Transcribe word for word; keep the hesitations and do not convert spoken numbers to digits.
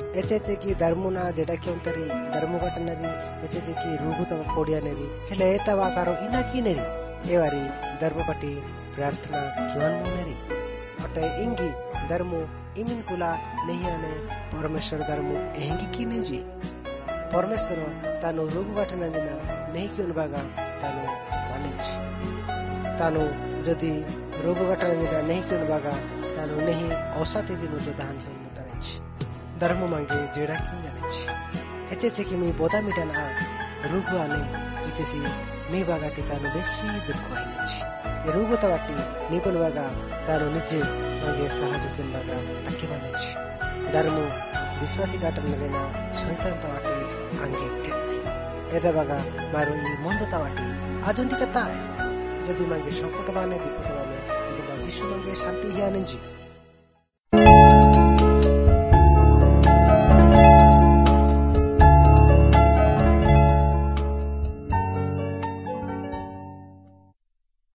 एचे एचे की धर्मुना जेडा के अंतरी धर्मु घटनरी एचे एचे की रूगुत पोडिया नेरी हेले एता बातारो इना की नेरी एवारी धर्मपटी प्रार्थना किवन मुनेरी अटे इंगी धर्मु इमिन कुला नहीं आने परमेश्वर धर्मु एंगी की नेजी परमेश्वर तानु रूगु घटना दिना नहीं की उनबागा तानु मानेज तानु जदि रोग घटना दिना नहीं की उनबागा तानु नहीं औसत दिन जो दान ही मुतरेज धर्म मांगे जेड़ा की जानेज एचे एचे की मी बोदा मिटन आ रूगु आने एचे सी मी बागा की तानु बेशी दुख होइनेज ए रूगु तवाटी निपुन बागा तानु निजे मांगे सहायक किन बागा टक्के मानेज धर्म विश्वासी घटना लेना शैतान तवाटी आंगे टेने एदा बागा मारो ई मंद तवाटी आजुंदी कता है जदि मांगे संकट माने विपद माने इने बाजी सुमांगे शांति ही आनेजी